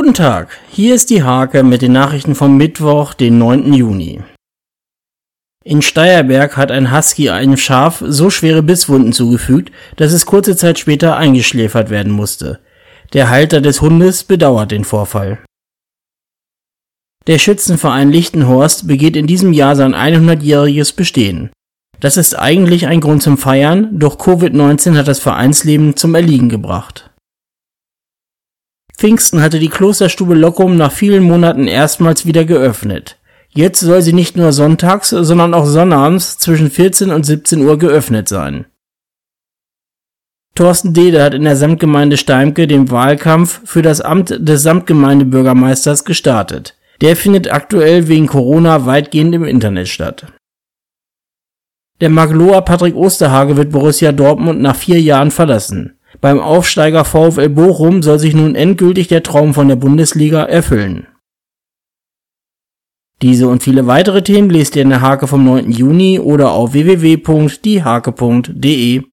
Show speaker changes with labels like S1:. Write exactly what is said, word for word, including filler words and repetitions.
S1: Guten Tag, hier ist die Hake mit den Nachrichten vom Mittwoch, den neunten Juni. In Steyerberg hat ein Husky einem Schaf so schwere Bisswunden zugefügt, dass es kurze Zeit später eingeschläfert werden musste. Der Halter des Hundes bedauert den Vorfall. Der Schützenverein Lichtenhorst begeht in diesem Jahr sein hundertjähriges Bestehen. Das ist eigentlich ein Grund zum Feiern, doch Covid neunzehn hat das Vereinsleben zum Erliegen gebracht. Pfingsten hatte die Klosterstube Loccum nach vielen Monaten erstmals wieder geöffnet. Jetzt soll sie nicht nur sonntags, sondern auch sonnabends zwischen vierzehn und siebzehn Uhr geöffnet sein. Thorsten Dehde hat in der Samtgemeinde Steimke den Wahlkampf für das Amt des Samtgemeindebürgermeisters gestartet. Der findet aktuell wegen Corona weitgehend im Internet statt. Der Magloer Patrick Osterhage wird Borussia Dortmund nach vier Jahren verlassen. Beim Aufsteiger VfL Bochum soll sich nun endgültig der Traum von der Bundesliga erfüllen. Diese und viele weitere Themen lest ihr in der Hake vom neunten Juni oder auf w w w punkt die hake punkt de.